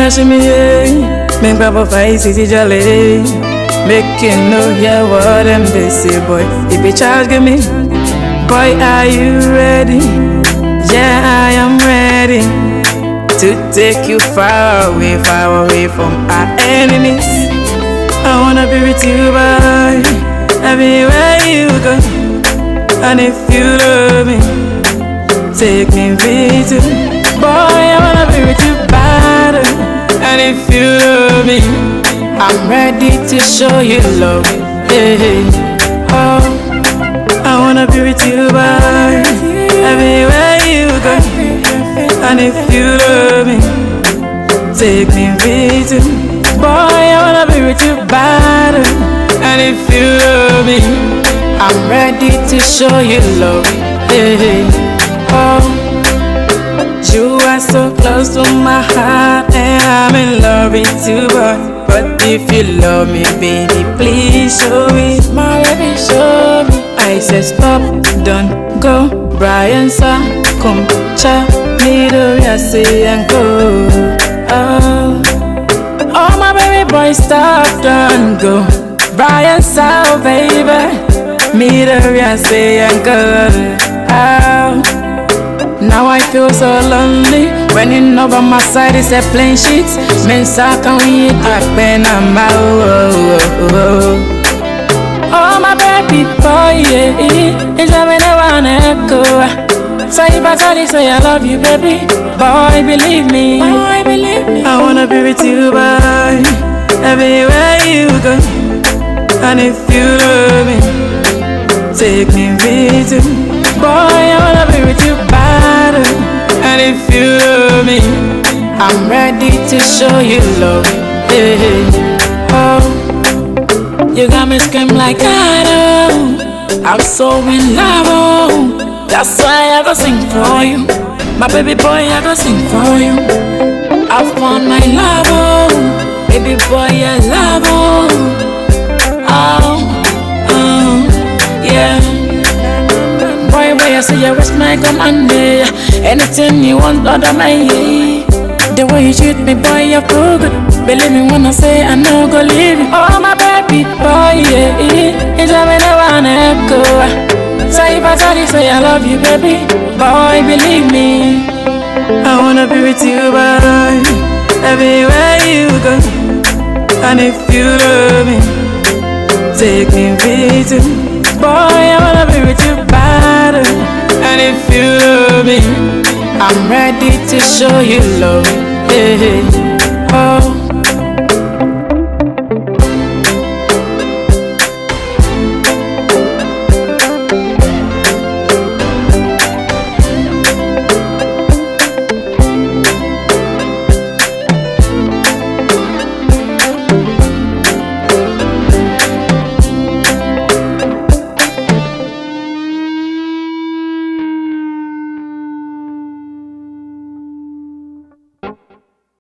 rush me, make Papa face easy jolly. Make you know, yeah, what them they say, boy. If you charge give me, boy, are you ready? Yeah, I am ready to take you far away from our enemies. I wanna be with you, boy, everywhere you go. And if you love me, take me with you, boy. I wanna be with you, bad. And if you love me, I'm ready to show you love. Hey, oh, I wanna be with you, boy, everywhere you go. And if you love me, take me with you, boy. I wanna be with you, bad. And if you love me, I'm ready to show you love. Hey, oh, you are so close to my heart, and I'm in love with you, boy. But if you love me, baby, please show me. My baby, show me. I said stop, don't go. Brian sa, come cha, me do ya say and go. Oh, oh my baby boy, stop, don't go. Brian sa, baby, me do ya say and go. Oh, now I feel so lonely. When you know by my side is a plain sheet. Men sa can we act when I'm out. Oh my baby boy, yeah, it's a minute one echo. So if I tell you say I love you, baby, boy, believe me. Boy, believe me. I wanna be with you, boy, everywhere you go. And if you love me, take me with you, boy. I wanna be with you, bad. And if you love me, I'm ready to show you love. Hey, oh, you got me scream like I know. I'm so in love, oh. That's why I go sing for you. My baby boy, I go sing for you. I found my love, oh. Baby boy, I love, oh. Oh, oh, yeah. Boy, where I say you was my command. Anything you want, order my. The way you treat me, boy, you're too good. Believe me when I say I know go leave you. Oh my baby boy, yeah, it's a minute one echo. So if I tell you say I love you, baby, boy, believe me. I wanna be with you, boy, everywhere you go. And if you love me, take me with you, boy. I wanna be with you, bad. And if you love me, I'm ready to show you love. Hey, oh.